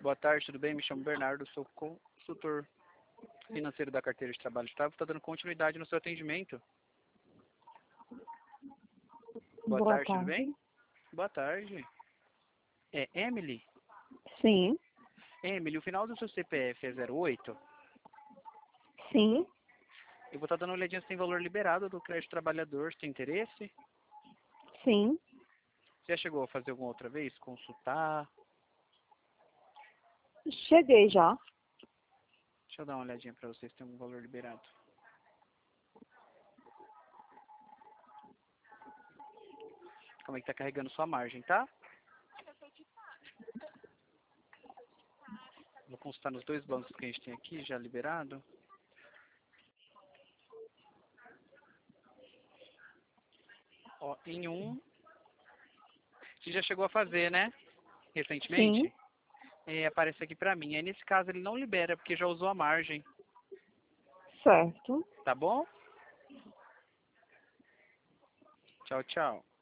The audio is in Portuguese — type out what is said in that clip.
Boa tarde, tudo bem? Me chamo Bernardo, sou consultor financeiro da carteira de trabalho estável. Está dando continuidade no seu atendimento. Boa Boa tarde, tudo bem? tarde. Boa tarde. É Emily? Sim, Emily, o final do seu CPF é 08? sim, Eu vou estar dando uma olhadinha se tem valor liberado do crédito trabalhador. Você tem interesse? sim. Você já chegou a fazer alguma outra vez? Consultar? Cheguei já. Deixa eu dar uma olhadinha para vocês se tem algum valor liberado. Como é que tá carregando sua margem, tá? Vou consultar nos dois bancos que a gente tem aqui, já liberado. Ó, em um, você já chegou a fazer, né? Sim, Recentemente? Aparece aqui pra mim. Aí nesse caso ele não libera, porque já usou a margem. certo. Tá bom? Tchau, tchau.